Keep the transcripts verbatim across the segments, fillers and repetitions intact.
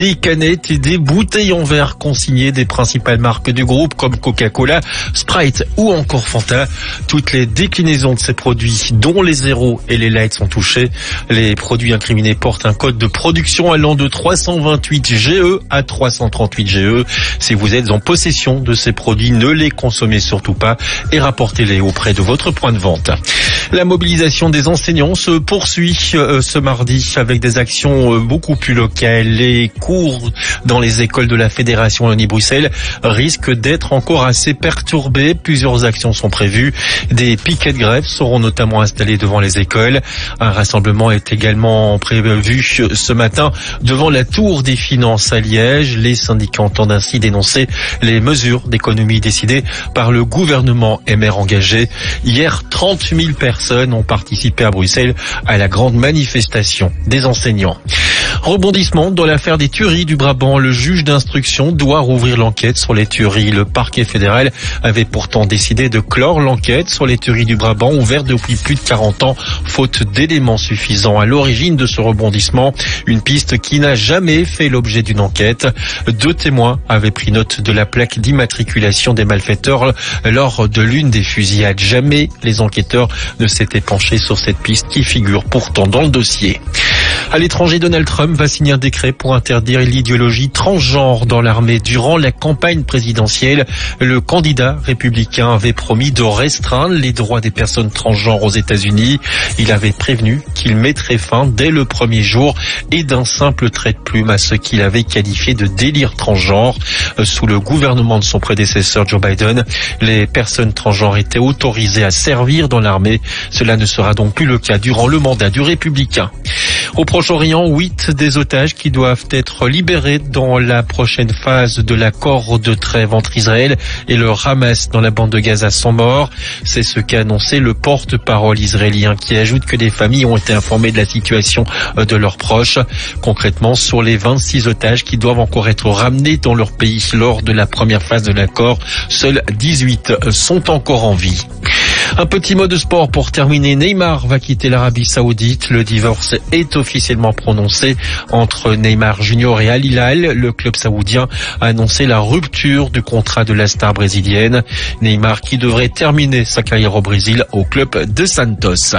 Des canettes et des bouteilles en verre consignées des principales marques du groupe comme Coca-Cola, Sprite ou encore Fanta. Toutes les déclinaisons de ces produits, dont les zéros et les lights, sont touchées. Les produits incriminés portent un code de production allant de trois cent vingt-huit G E à trois cent trente-huit G E. Si vous êtes en possession de ces produits, ne les consommez surtout pas et rapportez-les auprès de votre point de vente. La mobilisation des enseignants se poursuit euh, ce mardi avec des actions euh, beaucoup plus locales. Les cours dans les écoles de la Fédération Wallonie-Bruxelles risquent d'être encore assez perturbés. Plusieurs actions sont prévues. Des piquets de grève seront notamment installés devant les écoles. Un rassemblement est également prévu ce matin devant la Tour des Finances à Liège. Les syndicats entendent ainsi dénoncer les mesures d'économie décidées par le gouvernement M R engagé. Hier, trente mille personnes ont participé à Bruxelles à la grande manifestation des enseignants. Rebondissement dans l'affaire des tueries du Brabant. Le juge d'instruction doit rouvrir l'enquête sur les tueries. Le parquet fédéral avait pourtant décidé de clore l'enquête sur les tueries du Brabant, ouverte depuis plus de quarante ans, faute d'éléments suffisants. À l'origine de ce rebondissement, une piste qui n'a jamais fait l'objet d'une enquête. Deux témoins avaient pris note de la plaque d'immatriculation des malfaiteurs lors de l'une des fusillades. Jamais les enquêteurs ne s'étaient penchés sur cette piste qui figure pourtant dans le dossier. À l'étranger, Donald Trump va signer un décret pour interdire l'idéologie transgenre dans l'armée. Durant la campagne présidentielle, le candidat républicain avait promis de restreindre les droits des personnes transgenres aux États-Unis. Il avait prévenu qu'il mettrait fin dès le premier jour et d'un simple trait de plume à ce qu'il avait qualifié de délire transgenre. Sous le gouvernement de son prédécesseur Joe Biden, les personnes transgenres étaient autorisées à servir dans l'armée. Cela ne sera donc plus le cas durant le mandat du républicain. Au Proche-Orient, huit des otages qui doivent être libérés dans la prochaine phase de l'accord de trêve entre Israël et le Hamas dans la bande de Gaza sont morts. C'est ce qu'a annoncé le porte-parole israélien, qui ajoute que des familles ont été informées de la situation de leurs proches. Concrètement, sur les vingt-six otages qui doivent encore être ramenés dans leur pays lors de la première phase de l'accord, seuls dix-huit sont encore en vie. Un petit mot de sport pour terminer. Neymar va quitter l'Arabie Saoudite. Le divorce est officiellement prononcé entre Neymar Junior et Al Hilal. Le club saoudien a annoncé la rupture du contrat de la star brésilienne. Neymar qui devrait terminer sa carrière au Brésil au club de Santos.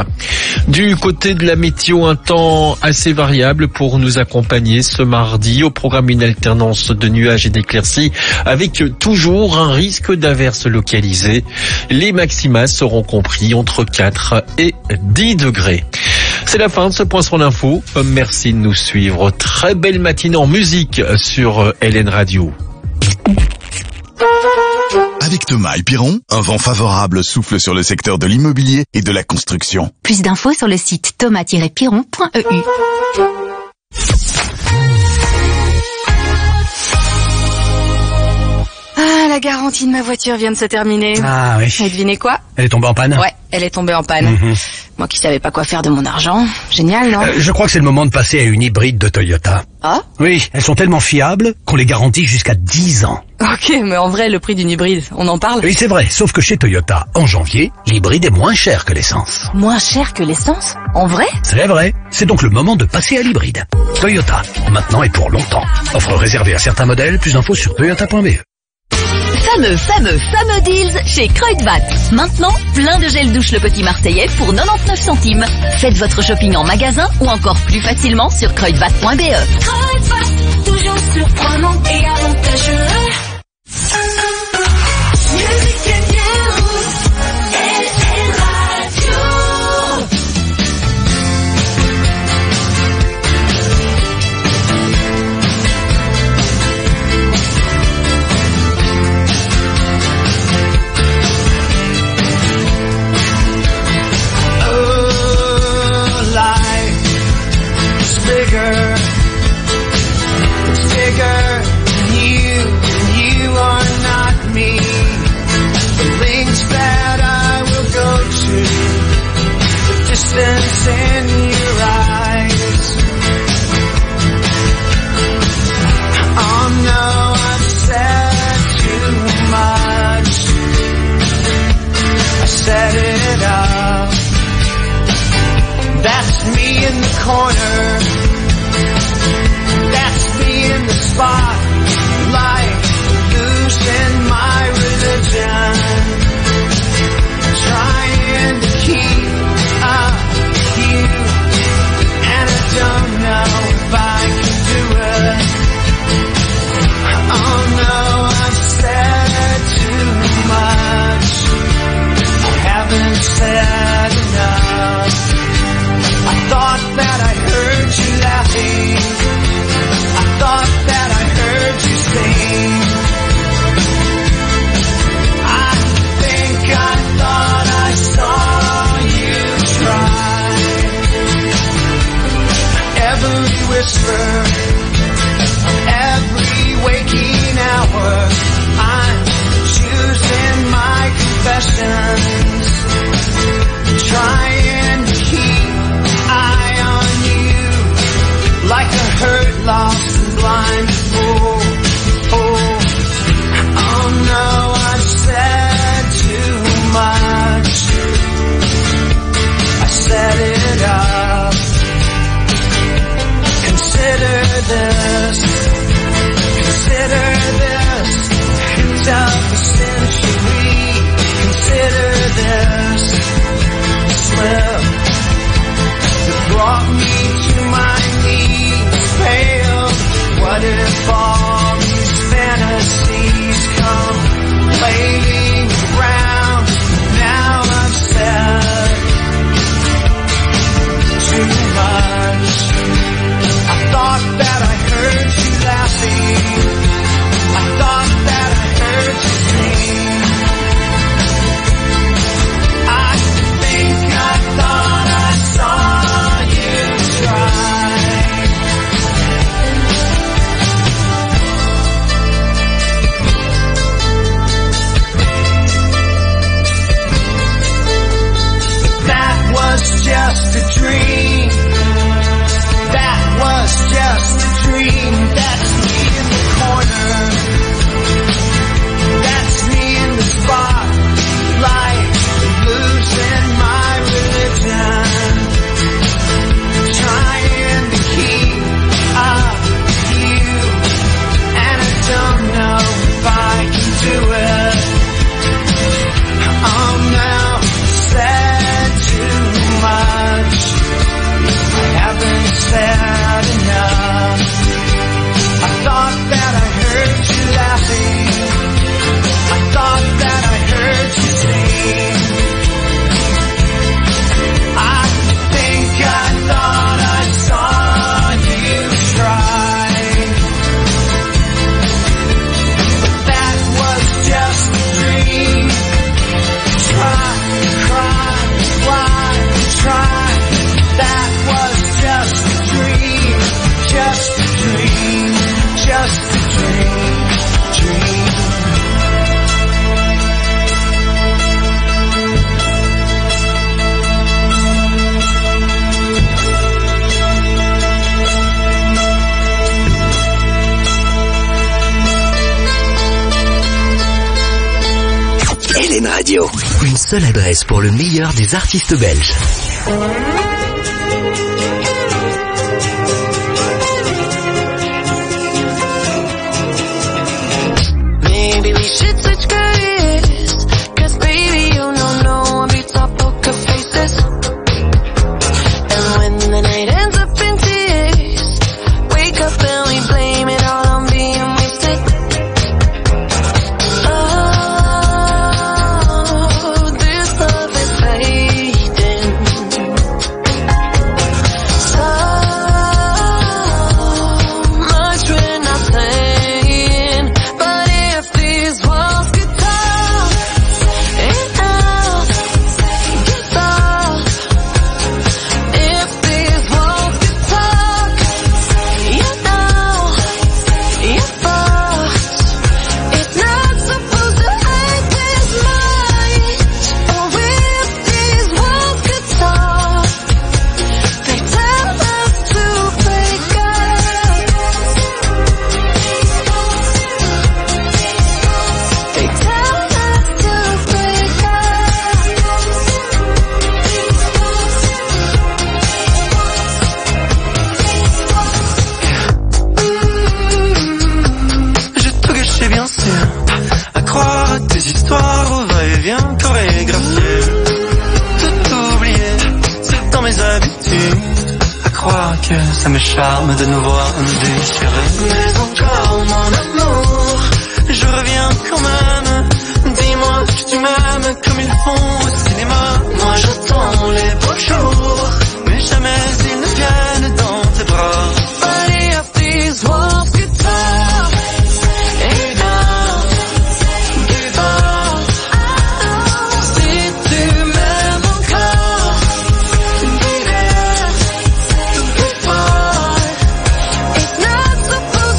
Du côté de la météo, un temps assez variable pour nous accompagner ce mardi. Au programme, une alternance de nuages et d'éclaircies avec toujours un risque d'averses localisées. Les maximas seront compris entre quatre et dix degrés. C'est la fin de ce point sur l'info. Merci de nous suivre. Très belle matinée en musique sur L N Radio. Avec Thomas et Piron, un vent favorable souffle sur le secteur de l'immobilier et de la construction. Plus d'infos sur le site thomas tiret piron point e u. Ah, la garantie de ma voiture vient de se terminer. Ah oui. Et devinez quoi? Elle est tombée en panne? Ouais, elle est tombée en panne. Mm-hmm. Moi qui savais pas quoi faire de mon argent. Génial, non? euh, Je crois que c'est le moment de passer à une hybride de Toyota. Ah? Oui, elles sont tellement fiables qu'on les garantit jusqu'à dix ans. Ok, mais en vrai, le prix d'une hybride, on en parle? Oui, c'est vrai, sauf que chez Toyota, en janvier, l'hybride est moins cher que l'essence. Moins cher que l'essence? En vrai? C'est vrai. C'est donc le moment de passer à l'hybride. Toyota, maintenant et pour longtemps. Offre réservée à certains modèles, plus d'infos sur toyota point b e. Fameux, fameux, fameux deals chez Kruidvat. Maintenant, plein de gel douche Le Petit Marseillais pour quatre-vingt-dix-neuf centimes. Faites votre shopping en magasin ou encore plus facilement sur kruidvat point b e. Kruidvat, toujours surprenant et avantageux. Musique et news, L N Radio. Distance in your eyes. Oh no, I've said too much. I set it up. That's me in the corner. That's me in the just a dream, dream. L N Radio, une seule adresse pour le meilleur des artistes belges. Maybe we should switch careers, cause baby you know no one beats our poker faces. And when the night ends up in tears, wake up and we blame it all on being wasted. Oh, this love is fading. So much we're not saying, but if these walls could talk, it out, get off. If these walls could talk, you know, you thought it's not supposed to hurt this much. Or if these walls could talk, they tell us to break up. They tell us to break up. J'ai tout gâché bien sûr, à croire à tes histoires au va-et-vient chorégraphié. Tout oublié, c'est dans mes habitudes, à croire que ça me charme de nous voir déchirés. Mais encore mon amour, je reviens quand même. Dis-moi que tu m'aimes comme ils font au cinéma. Moi j'attends les beaux jours, mais jamais ils ne viennent dans tes bras. But if these walls could talk, et non, give up. Si tu m'aimes encore, be there before. It's not supposed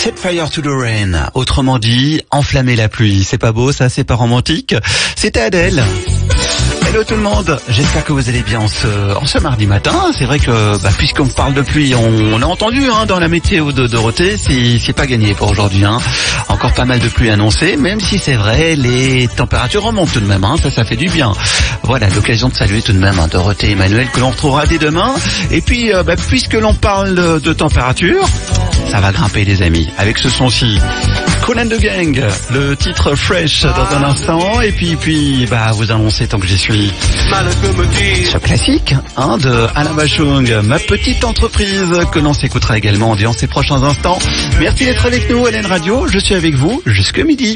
Set fire to the rain, autrement dit, enflammer la pluie. C'est pas beau ça, c'est pas romantique. C'était Adèle. Hello tout le monde, j'espère que vous allez bien en ce, en ce mardi matin. C'est vrai que bah, puisqu'on parle de pluie, on, on a entendu hein, dans la météo de Dorothée, c'est, c'est pas gagné pour aujourd'hui. Hein. Encore pas mal de pluie annoncée, même si c'est vrai, les températures remontent tout de même. Hein, ça, ça fait du bien. Voilà, l'occasion de saluer tout de même hein, Dorothée et Emmanuel que l'on retrouvera dès demain. Et puis, euh, bah, puisque l'on parle de, de température, ça va grimper les amis, avec ce son-ci. Cool and the Gang, le titre Fresh dans un instant, et puis puis bah vous annoncez tant que j'y suis ce classique hein, de Alain Bachung, ma petite entreprise, que l'on s'écoutera également durant ces prochains instants. Merci d'être avec nous, L N Radio, je suis avec vous jusque midi.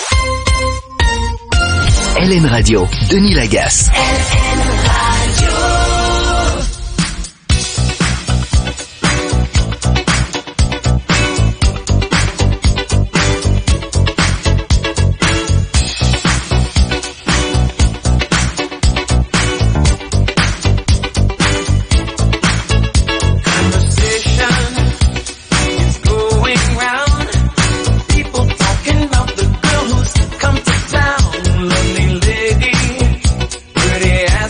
L N Radio, Denis Lagasse. Come to town, lonely lady, pretty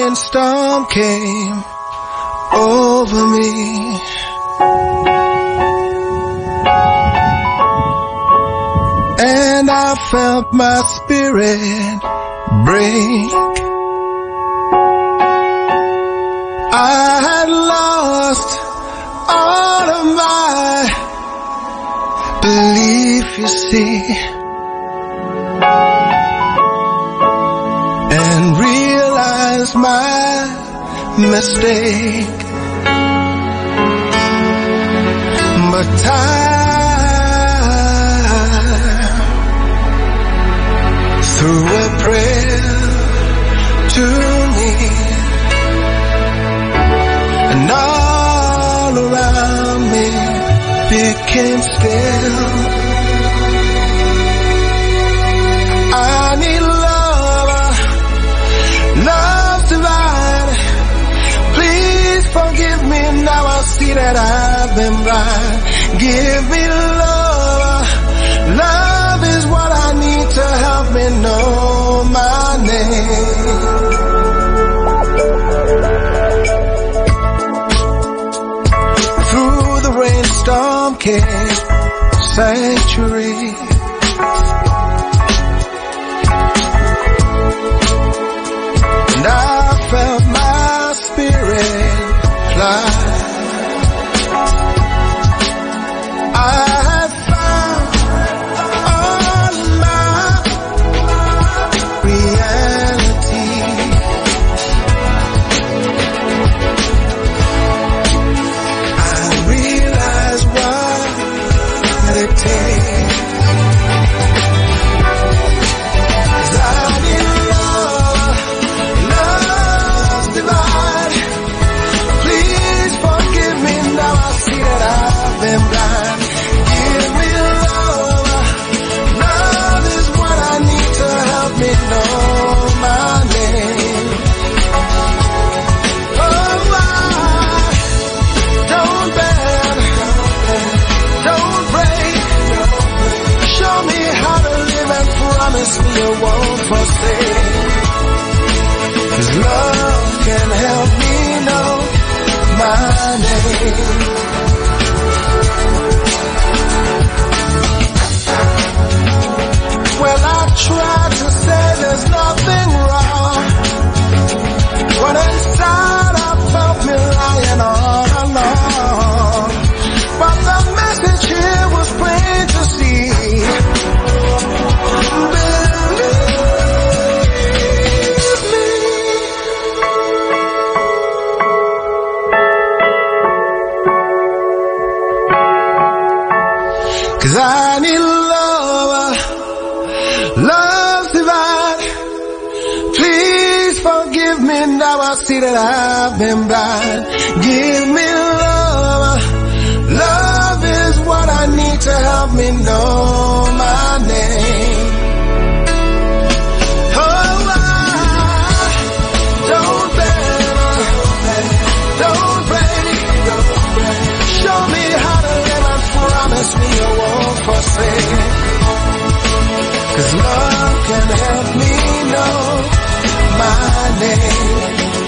rainstorm came over me, and I felt my spirit break. I had lost all of my belief, you see, and realized my mistake. But time, through a prayer to me, and all around me became still. I need love, love's divine. Please forgive me, now I see that I've been blind. Give me love, love is what I need to help me know my name. Through the rainstorm came sanctuary, and I felt my spirit fly. I have found all my reality. I realize what it takes. 'Cause I need love, love's divine. Please forgive me, now I see that I've been blind. Give me love, love is what I need to help me know my name. Oh, I don't bend, don't break. Show me how to live and promise me you won't forsake. 'Cause love can help me know my name. Well, I tried to say there's nothing wrong, when inside I felt me lying all along. But the message here was plain to see. Believe me. 'Cause I need love, love's divine. Please forgive me, now I see that I've been blind. Give me love, love is what I need to help me know my name. Oh, I don't bend, don't break. Show me how to live and promise me you won't forsake. 'Cause love can help me know my name.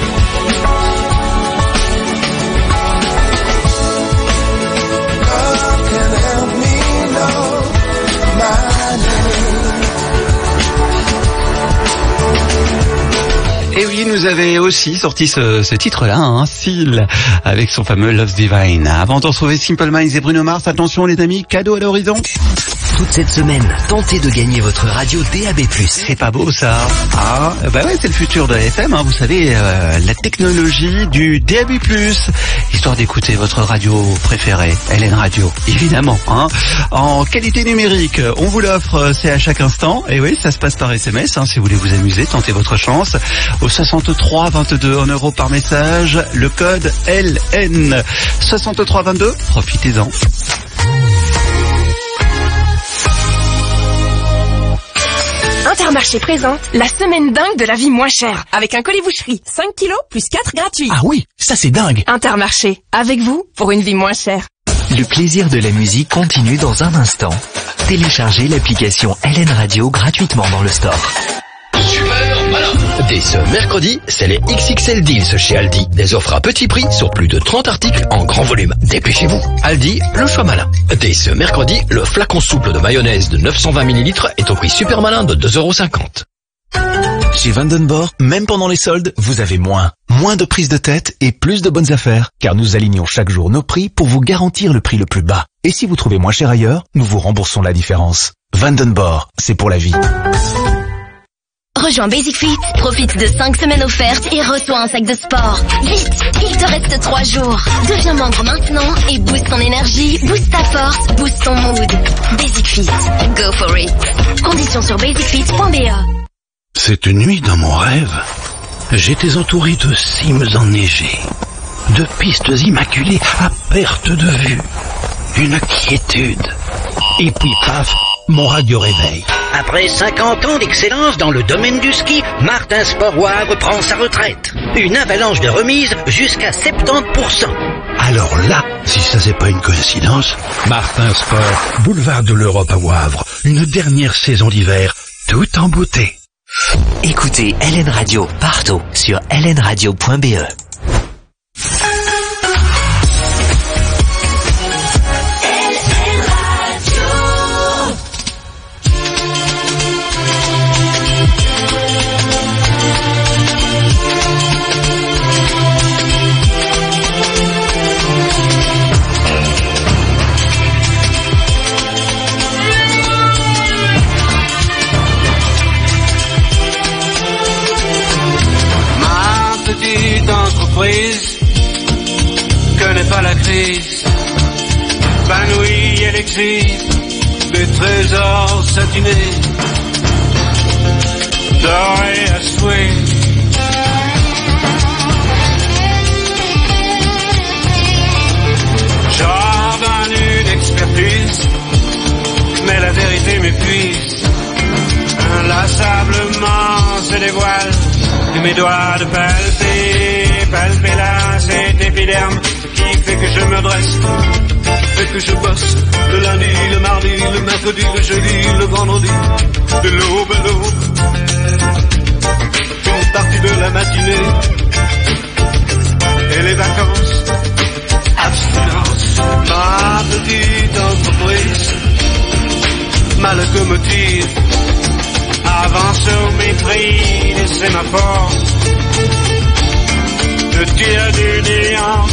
Love can help me know my name. Et oui, nous avait aussi sorti ce, ce titre-là, hein, Seal, avec son fameux Love's Divine. Avant de retrouver Simple Minds et Bruno Mars, attention les amis, cadeau à l'horizon. Toute cette semaine, tentez de gagner votre radio D A B plus. C'est pas beau ça? Ah, bah ouais, c'est le futur de la F M, hein, vous savez, euh, la technologie du D A B plus, histoire d'écouter votre radio préférée, L N Radio, évidemment. Hein. En qualité numérique, on vous l'offre, c'est à chaque instant. Et oui, ça se passe par S M S, hein, si vous voulez vous amuser, tentez votre chance. Au soixante-trois vingt-deux, un euro par message, le code L N. soixante-trois vingt-deux, profitez-en. Intermarché présente la semaine dingue de la vie moins chère. Avec un colis boucherie, cinq kilos plus quatre gratuits. Ah oui, ça c'est dingue. Intermarché, avec vous pour une vie moins chère. Le plaisir de la musique continue dans un instant. Téléchargez l'application L N Radio gratuitement dans le store. Super malin. Dès ce mercredi, c'est les X X L Deals chez Aldi. Des offres à petit prix sur plus de trente articles en grand volume. Dépêchez-vous. Aldi, le choix malin. Dès ce mercredi, le flacon souple de mayonnaise de neuf cent vingt millilitres est au prix super malin de deux euros cinquante. Chez Vandenborg, même pendant les soldes, vous avez moins. Moins de prise de tête et plus de bonnes affaires, car nous alignons chaque jour nos prix pour vous garantir le prix le plus bas. Et si vous trouvez moins cher ailleurs, nous vous remboursons la différence. Vandenborg, c'est pour la vie. Rejoins Basic Fit, profite de cinq semaines offertes et reçois un sac de sport. Vite, il te reste trois jours. Deviens membre maintenant et booste ton énergie, booste ta force, booste ton mood. Basic Fit, go for it. Conditions sur basic fit point b e. Cette nuit, dans mon rêve, j'étais entouré de cimes enneigées, de pistes immaculées à perte de vue. Une quiétude. Et puis paf, mon radio réveil. Après cinquante ans d'excellence dans le domaine du ski, Martin Sport Wavre prend sa retraite. Une avalanche de remises jusqu'à soixante-dix pour cent. Alors là, si ça c'est pas une coïncidence, Martin Sport, boulevard de l'Europe à Wavre, une dernière saison d'hiver, tout en beauté. Écoutez L N Radio partout sur l n radio point b e. Entreprise connaît pas la crise, épanouie, elle exige des trésors satinés, dorés à souhait. J'ordonne une expertise, mais la vérité m'épuise. Inlassablement se dévoile et mes doigts de palper, palper là cet épiderme qui fait que je me dresse, qui fait que je bosse le lundi, le mardi, le mercredi, le jeudi, le vendredi, de l'aube à l'aube, une partie de la matinée et les vacances, abstinence. Ma petite entreprise, ma locomotive avance au mépris et c'est ma force de tir du néant.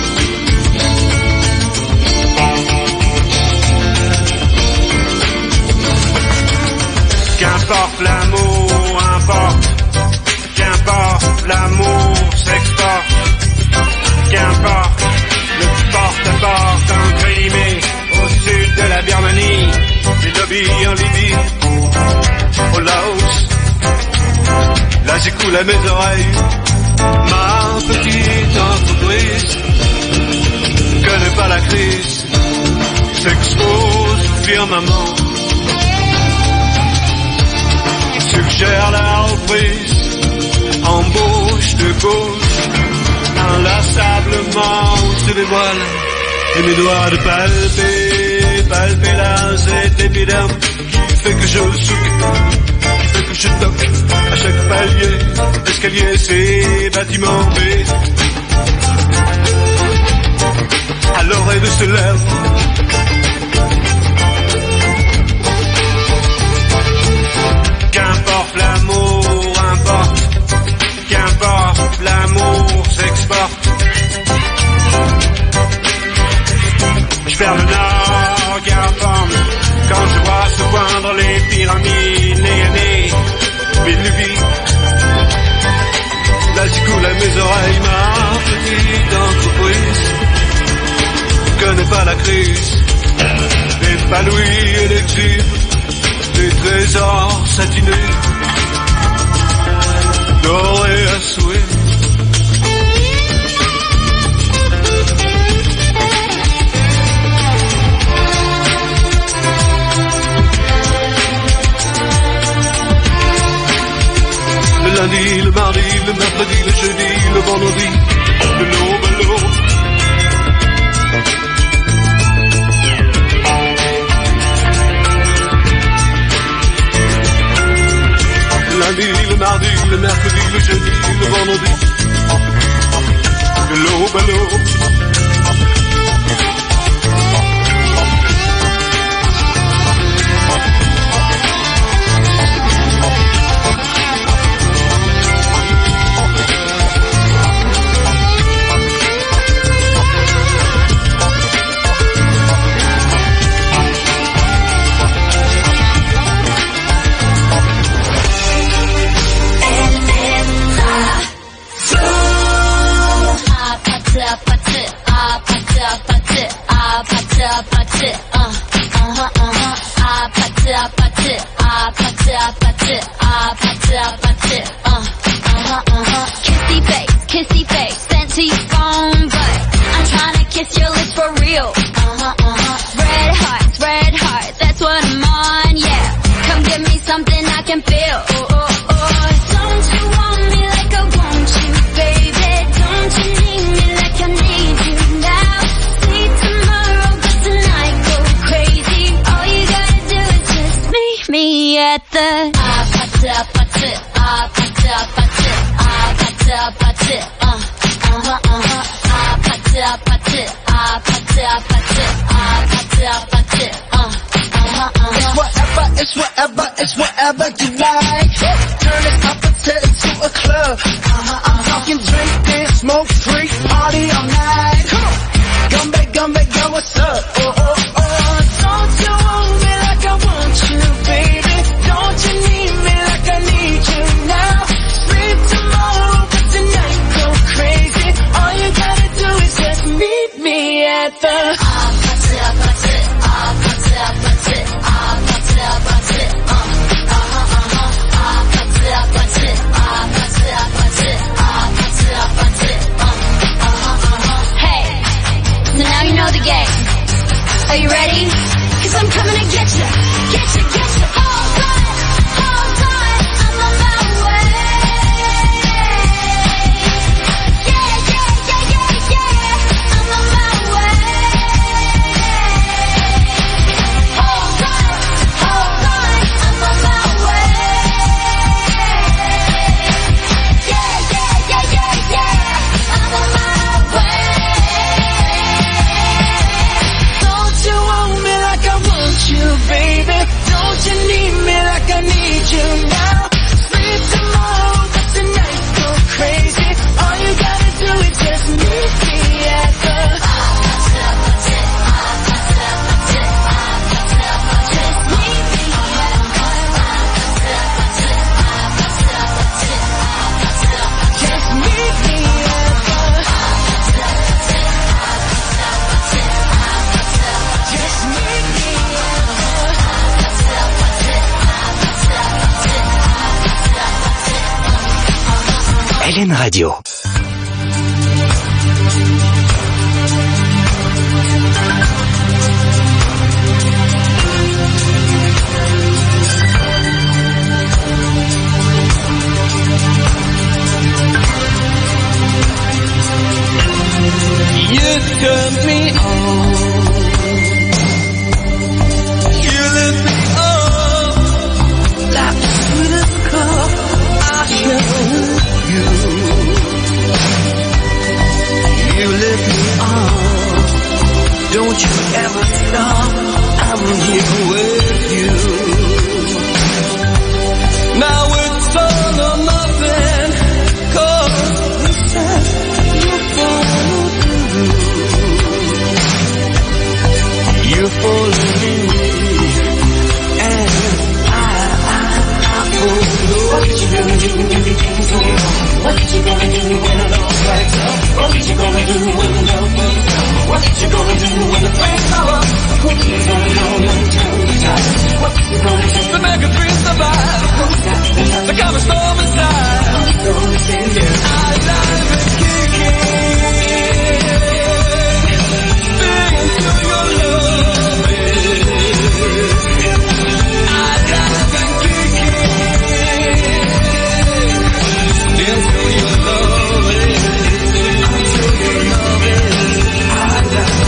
Qu'importe l'amour, importe, qu'importe l'amour s'exporte, qu'importe le porte-à-porte en Crimée, au sud de la Birmanie, les lobbies en Libye, au Laos, là j'écoule à mes oreilles. Ma petite entreprise connaît pas la crise, s'expose au firmament, suggère la reprise, embauche de gauche, inlassablement se dévoile, et mes doigts de palper, palper là cet épiderme qui fait que je souque, qui fait que je toque à chaque palier, escalier, c'est bâtiment B. À l'oreille de ce lèvre, qu'importe l'amour, importe, qu'importe l'amour s'exporte. Je perds le nord, garde forme, quand je vois se poindre les pyramides, nez à nez, Viluvi. Là j'écoule à mes oreilles, ma petite entreprise connaît pas la crise, épanouie et l'exhibe des trésors satinés, dorés à souhait. Le lundi, le mardi, le mercredi, le jeudi, le vendredi, de l'aube à l'aube. lundi, le mardi, le mercredi, le jeudi, le vendredi. Hello, hello. Kissy face, kissy face, sent to your phone, but I'm trying to kiss your lips for real. Uh-huh, uh-huh. Red hearts, red hearts, that's what I'm on, yeah. Come give me something I can feel. Oh, oh, oh. Don't you want me like I want you, baby? Don't you need me like I need you now? See tomorrow, but tonight go crazy. All you gotta do is just meet me at the ah, pata, pata, ah, pata, pata, ah, pata, pata, uh, uh-huh, uh-huh, ah, pata, pata, ah, pata, pata, ah, pata, pata, uh, uh-huh, uh-huh. It's whatever, it's whatever, it's whatever you like. Turn it up and turn it to a club. Uh-huh, I'm talking drink, dance, smoke, freak, party all night. Come on, Gumbe, Gumbe, go, what's up? Oh, oh, oh, don't you want me like I want you, baby? Don't you need me like I need you now? Sleep tomorrow, but tonight go crazy. All you gotta do is just meet me at the ah, pata, pata, ah, pata, pata, ah, pata, pata, uh, uh-huh, uh-huh, ah, pata, pata, ah, pata, pata, ah, pata, pata, uh, uh-huh, uh-huh. Hey, so now you know the game. Are you ready? Cause I'm coming to get you, get you, get you. All right, all right, I'm on my way. Yeah, yeah, yeah, yeah, yeah, I'm on my way. All right, all right, I'm on my way. Yeah, yeah, yeah, yeah, yeah, I'm on my way. Don't you want me like I want you, baby? Don't you need me like I need you now? Sleep tomorrow, but tonight go crazy. All you gotta do is just meet me at the just meet me at the just meet me Hélène Radio. You turn me on. You lift me up like the sweetest cup I share with you. You lift me up. Don't you ever stop. I'm here with you. Now it's all or nothing. 'Cause you said you follow through. You follow me, and I, I, I follow. What you gonna do when everything's going wrong? What you gonna do when it all breaks up? What you gonna do when the love is gone? What you gonna do when the flames are up? What you gonna do when the time is out? What you gonna do to make a dream survive? The kind of storm inside. Our life is kicking. Sing to your love. Our life is kicking. Dance to your love. Until your love is our life.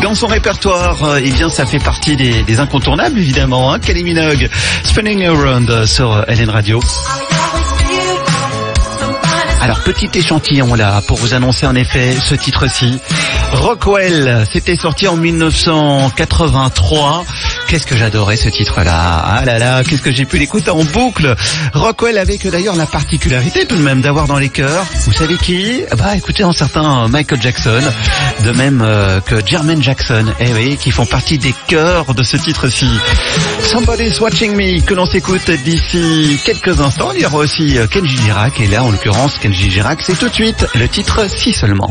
dans son répertoire, euh, eh bien ça fait partie des, des incontournables évidemment. Hein. Kylie Minogue, Spinning Around euh, sur L N Radio. Alors petit échantillon là pour vous annoncer en effet ce titre-ci. Rockwell, c'était sorti en mille neuf cent quatre-vingt-trois. Qu'est-ce que j'adorais ce titre-là. Ah là là, qu'est-ce que j'ai pu l'écouter en boucle. Rockwell avec d'ailleurs la particularité tout de même d'avoir dans les chœurs, vous savez qui? Bah écoutez, un certain Michael Jackson, de même euh, que Jermaine Jackson, eh oui, qui font partie des chœurs de ce titre-ci. Somebody's Watching Me, que l'on s'écoute d'ici quelques instants. Il y aura aussi Kenji Girac, et là en l'occurrence Kenji Girac, c'est tout de suite le titre Si Seulement.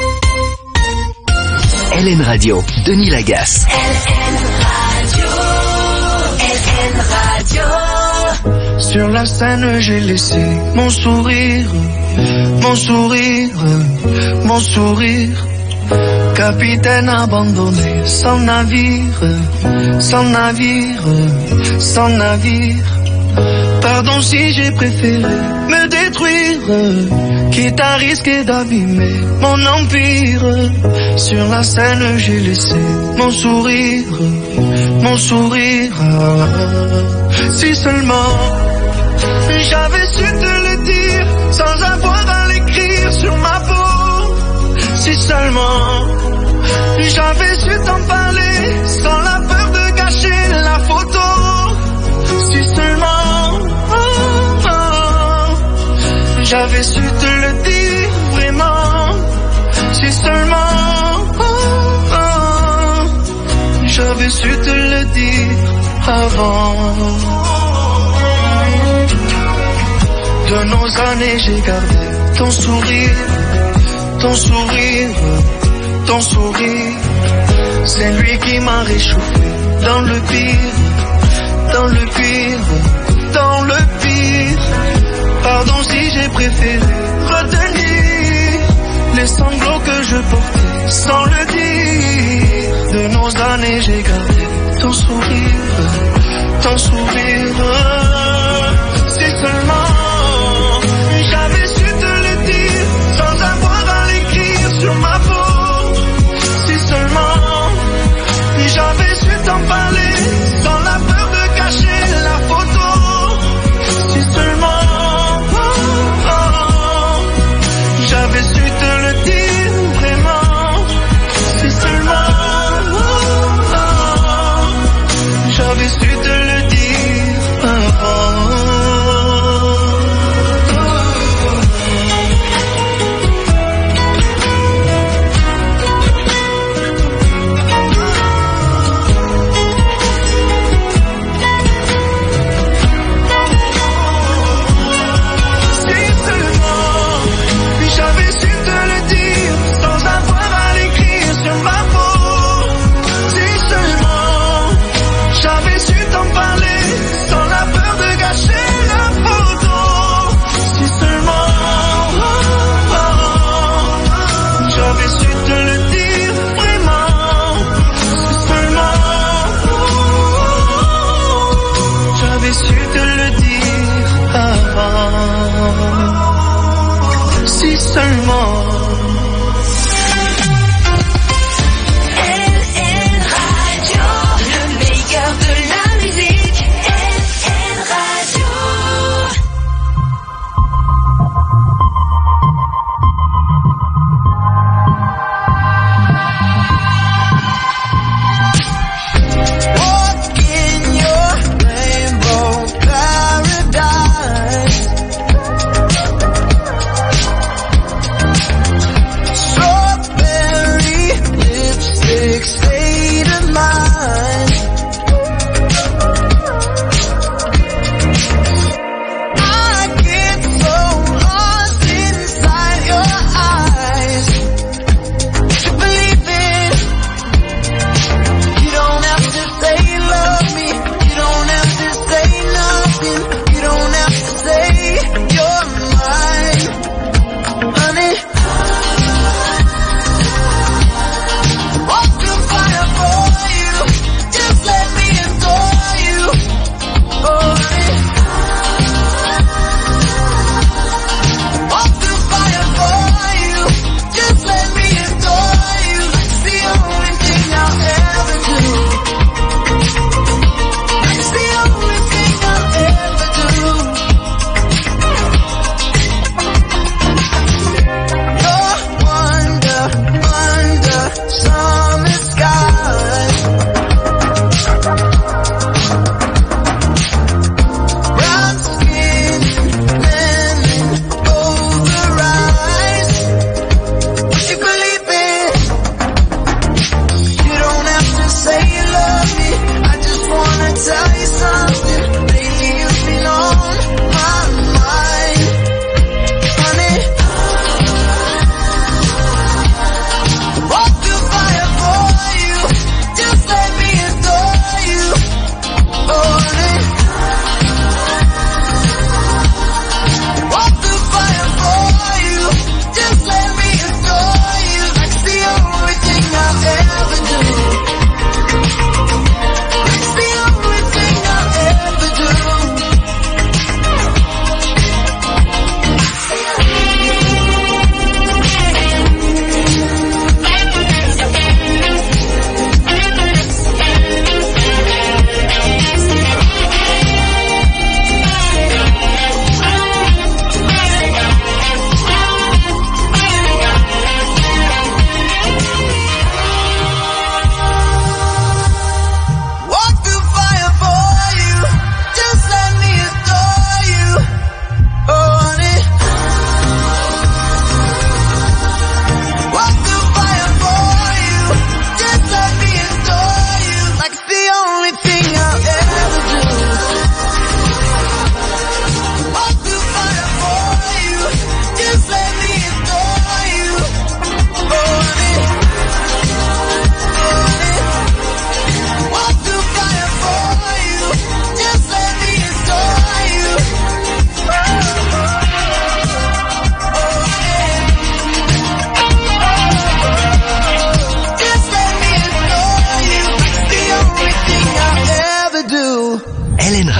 L N Radio, Denis Lagasse. L N Radio, L N Radio. Sur la scène, j'ai laissé mon sourire, mon sourire, mon sourire. Capitaine abandonné, sans navire, sans navire, sans navire. Pardon si j'ai préféré me détruire, quitte à risquer d'abîmer mon empire. Sur la scène, j'ai laissé mon sourire, mon sourire. Si seulement j'avais su te le dire, sans avoir à l'écrire sur ma peau. Si seulement j'avais su t'en parler, sans la peur de gâcher la photo. Si seulement oh, oh, j'avais su te le dire vraiment. Si seulement oh, oh, j'avais su te le dire avant. De nos années j'ai gardé ton sourire, ton sourire, ton sourire. C'est lui qui m'a réchauffé dans le pire, dans le pire, dans le pire. Pardon si j'ai préféré retenir les sanglots que je portais sans le dire. De nos années j'ai gardé ton sourire, ton sourire. Si seulement j'avais su te le dire, sans avoir à l'écrire sur ma peau. Si seulement j'avais su t'en parler, sans la peur de cacher la photo. Si seulement oh, oh, j'avais su te le dire vraiment. Si seulement oh, oh, j'avais su te le dire avant.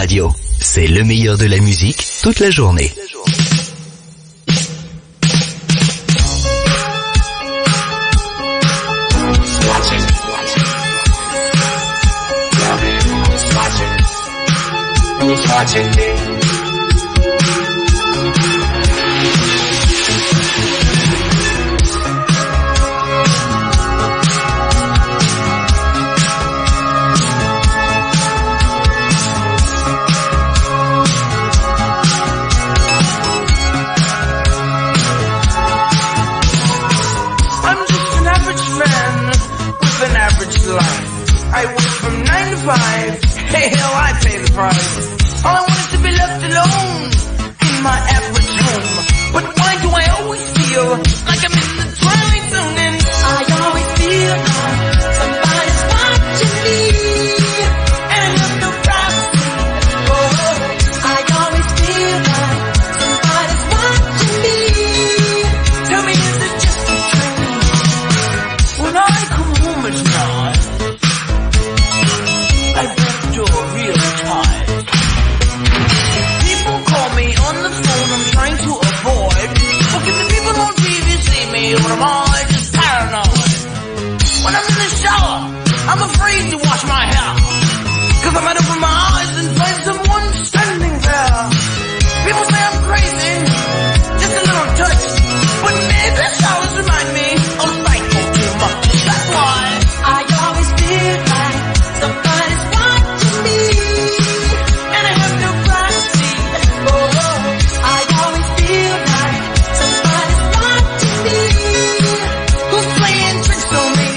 Radio, c'est le meilleur de la musique toute la journée. Who's watching me? I'm just an average man with an average life. I work from nine to five. Hey, hell, I pay the price. All I want is to be left alone in my average home. But why do I always feel like I'm in the twilight zone? And I always feel like somebody's watching me, and I have no privacy. Oh, I always feel like somebody's watching me. Tell me, is it just a dream? When I come home at night, I break the door real tight. On the phone I'm trying to avoid. Or can the people on T V see me, or am I just paranoid? When I'm in the shower, I'm afraid to wash my hair, cause I might open my eyes and find someone standing there. People say I'm crazy, just a little touch, but maybe showers remind me of cycle too much. That's why I always feel like somebody's watching me, and I have no privacy. I always feel like somebody's watching me. Who's playing tricks on me?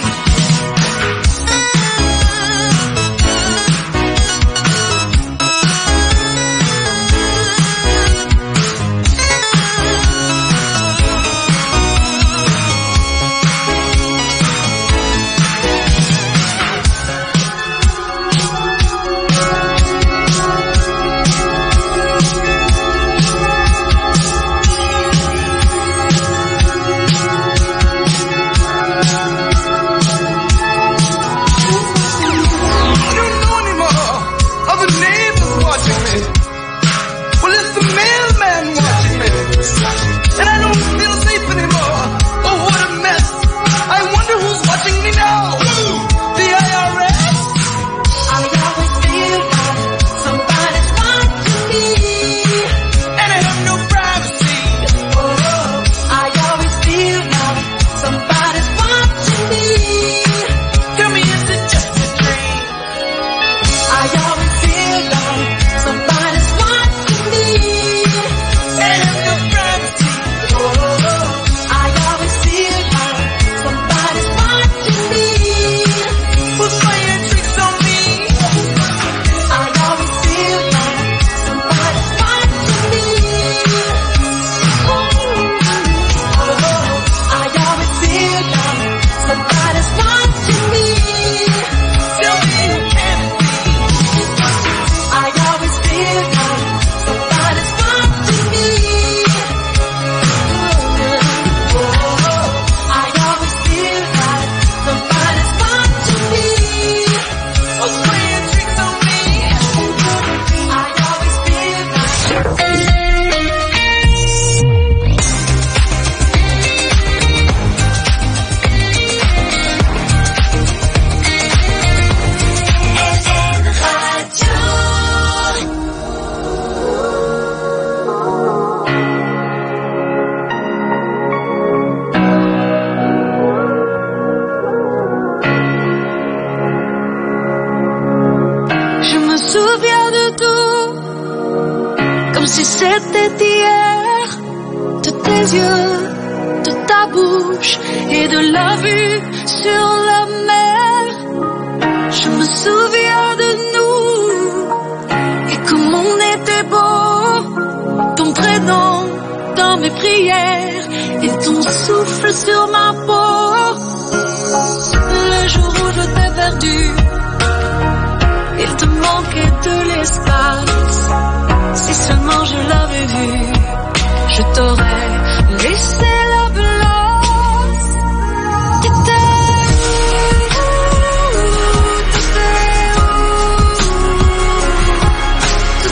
si c'était hier, de tes yeux, de ta bouche et de la vue sur la mer. Je me souviens de nous et comme on était beau, ton prénom dans mes prières et ton souffle sur ma peau. Le jour où je t'ai perdu, il te manquait de l'espace. Si seulement je l'avais vu, je t'aurais laissé la place. T'étais où, t'étais où,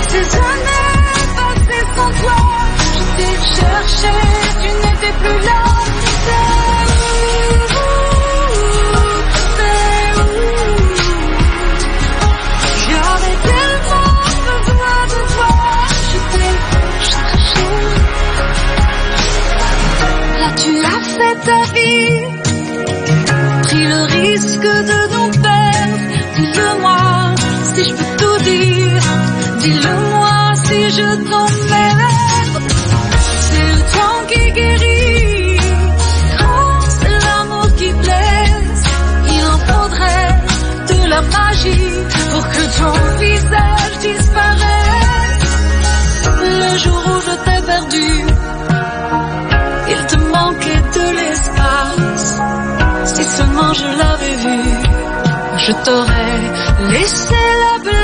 Dis-le-moi si je peux tout dire. Dis-le-moi si je t'emmène. C'est le temps qui guérit. Oh, c'est l'amour qui blesse. Il en faudrait de la magie pour que ton visage disparaisse. Le jour où je t'ai perdu, il te manquait de l'espace. Si seulement je l'avais vu, je t'aurais laissé la place.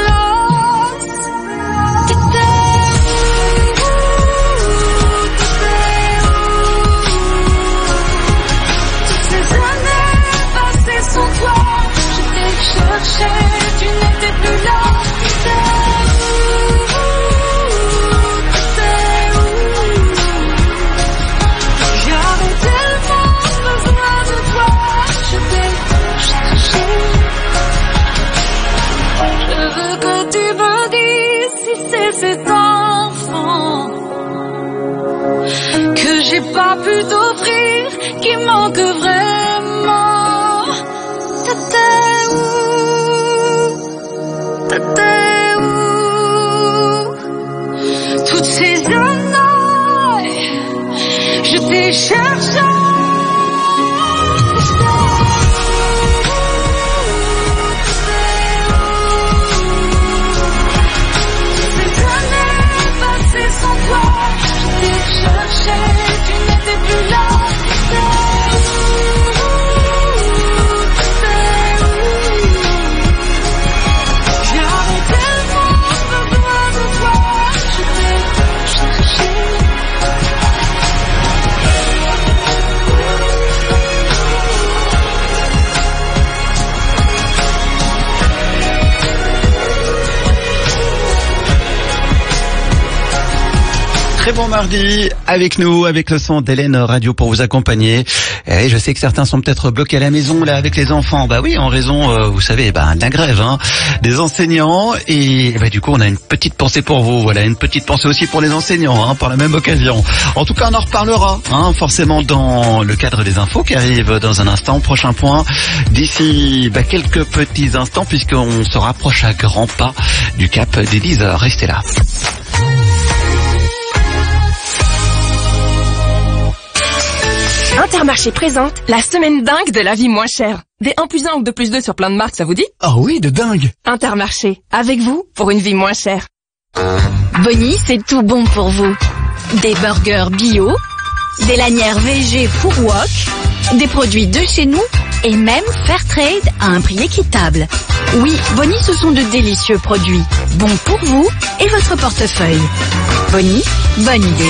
Tu n'étais plus là. J'avais tellement besoin de toi. Je t'ai cherché. Je veux que tu me dises si c'est cet enfant que j'ai pas pu t'offrir qui manque vraiment. T'étais où? T'étais où? Toutes ces années, je t'ai cherché. Ces années passées sans toi, je t'ai cherché, tu n'étais plus là. Très bon mardi avec nous, avec le son d'Hélène Radio pour vous accompagner. Et je sais que certains sont peut-être bloqués à la maison là avec les enfants. Bah oui, en raison, euh, vous savez, bah, de la grève hein, des enseignants. Et bah, du coup, on a une petite pensée pour vous. Voilà, une petite pensée aussi pour les enseignants, hein, par la même occasion. En tout cas, on en reparlera, hein, forcément dans le cadre des infos qui arrivent dans un instant. Prochain point d'ici bah, quelques petits instants, puisqu'on se rapproche à grands pas du cap des dix heures. Restez là. Intermarché présente la semaine dingue de la vie moins chère. Des un plus un ou deux plus deux sur plein de marques, ça vous dit? Ah oui, de dingue. Intermarché, avec vous pour une vie moins chère. Bonnie, c'est tout bon pour vous. Des burgers bio, des lanières V G pour wok, des produits de chez nous et même Fairtrade à un prix équitable. Oui, Bonnie, ce sont de délicieux produits, bons pour vous et votre portefeuille. Bonnie, bonne idée.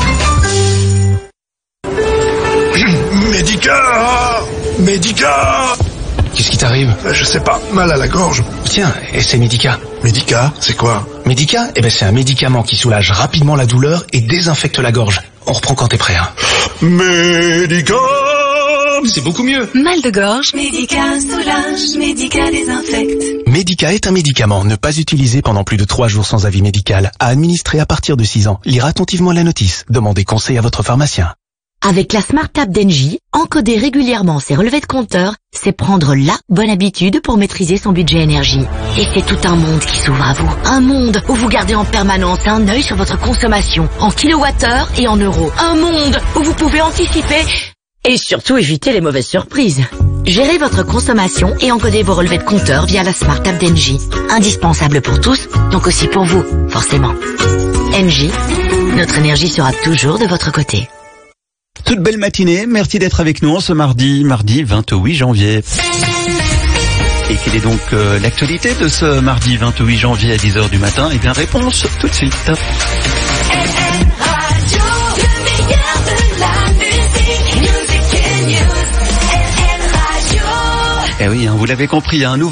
Médica! Médica! Qu'est-ce qui t'arrive? Je sais pas, mal à la gorge. Tiens, et c'est Médica. Médica, c'est quoi? Médica, eh ben c'est un médicament qui soulage rapidement la douleur et désinfecte la gorge. On reprend quand t'es prêt, hein. Médica! C'est beaucoup mieux. Mal de gorge. Médica soulage, Médica désinfecte. Médica est un médicament ne pas utilisé pendant plus de trois jours sans avis médical, à administrer à partir de six ans. Lire attentivement la notice. Demandez conseil à votre pharmacien. Avec la Smart App d'Engie, encoder régulièrement ses relevés de compteur, c'est prendre la bonne habitude pour maîtriser son budget énergie. Et c'est tout un monde qui s'ouvre à vous. Un monde où vous gardez en permanence un œil sur votre consommation, en kilowattheure et en euros. Un monde où vous pouvez anticiper et surtout éviter les mauvaises surprises. Gérez votre consommation et encodez vos relevés de compteur via la Smart App d'Engie. Indispensable pour tous, donc aussi pour vous, forcément. Engie, notre énergie sera toujours de votre côté. Toute belle matinée, merci d'être avec nous en ce mardi, mardi vingt-huit janvier. Et quelle est donc euh, l'actualité de ce mardi vingt-huit janvier à dix heures du matin? Eh bien, réponse tout de suite. Eh oui, hein, vous l'avez compris, un nouveau